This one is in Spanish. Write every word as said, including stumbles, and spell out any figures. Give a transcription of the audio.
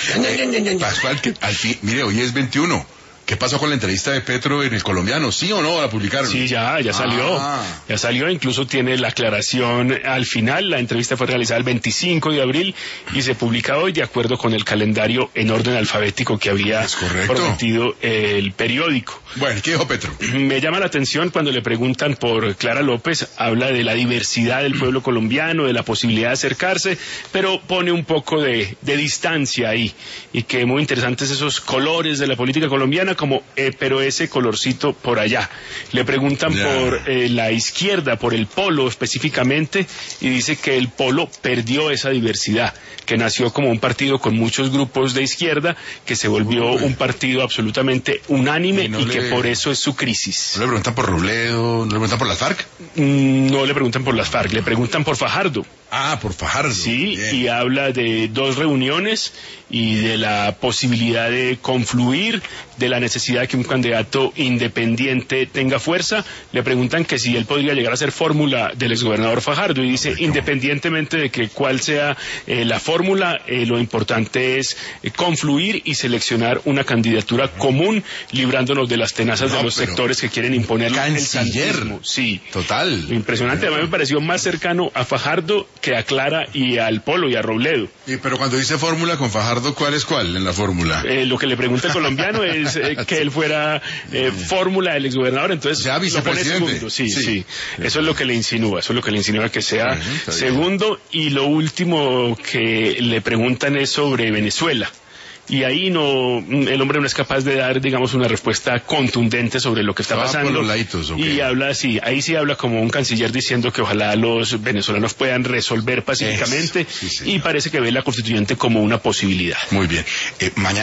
Eh, Pascual, que al fin, mire, hoy es veintiuno. ¿Qué pasó con la entrevista de Petro en El Colombiano? ¿Sí o no? ¿La publicaron? Sí, ya, ya salió. Ah. Ya salió, incluso tiene la aclaración al final. La entrevista fue realizada el veinticinco de abril y se publica hoy de acuerdo con el calendario en orden alfabético que había prometido el periódico. Bueno, ¿qué dijo Petro? Me llama la atención cuando le preguntan por Clara López, habla de la diversidad del pueblo colombiano, de la posibilidad de acercarse, pero pone un poco de, de distancia ahí, y que muy interesantes esos colores de la política colombiana, como eh, pero ese colorcito por allá. Le preguntan yeah. por eh, la izquierda, por el polo específicamente, y dice que el polo perdió esa diversidad, que nació como un partido con muchos grupos de izquierda, que se volvió Uy. un partido absolutamente unánime y, no y le... que por eso es su crisis. ¿No le preguntan por Robledo? ¿No le preguntan por las FARC? Mm, no le preguntan por las FARC, le preguntan por Fajardo. Ah, por Fajardo. Sí, Bien. Y habla de dos reuniones y de la posibilidad de confluir, de la necesidad de que un candidato independiente tenga fuerza. Le preguntan que si él podría llegar a ser fórmula del exgobernador Fajardo, y dice, independientemente de que cuál sea eh, la fórmula, eh, lo importante es eh, confluir y seleccionar una candidatura común, librándonos de las tenazas no, de los sectores que quieren imponer canciller. el santismo. Sí, total. Impresionante. A mí me pareció más cercano a Fajardo que a Clara y al Polo y a Robledo. Y pero cuando dice fórmula con Fajardo, ¿cuál es cuál en la fórmula? Eh, lo que le pregunta el colombiano es eh, que él fuera eh, fórmula del exgobernador, entonces sea lo pone segundo. Sí, sí, sí. Eso es lo que le insinúa, eso es lo que le insinúa que sea bueno, segundo. Y lo último que le preguntan es sobre Venezuela. Y ahí no, el hombre no es capaz de dar, digamos, una respuesta contundente sobre lo que está pasando. Ah, por los laditos, okay. Y habla así, ahí sí habla como un canciller diciendo que ojalá los venezolanos puedan resolver pacíficamente, sí, y parece que ve la constituyente como una posibilidad. Muy bien. Eh, mañana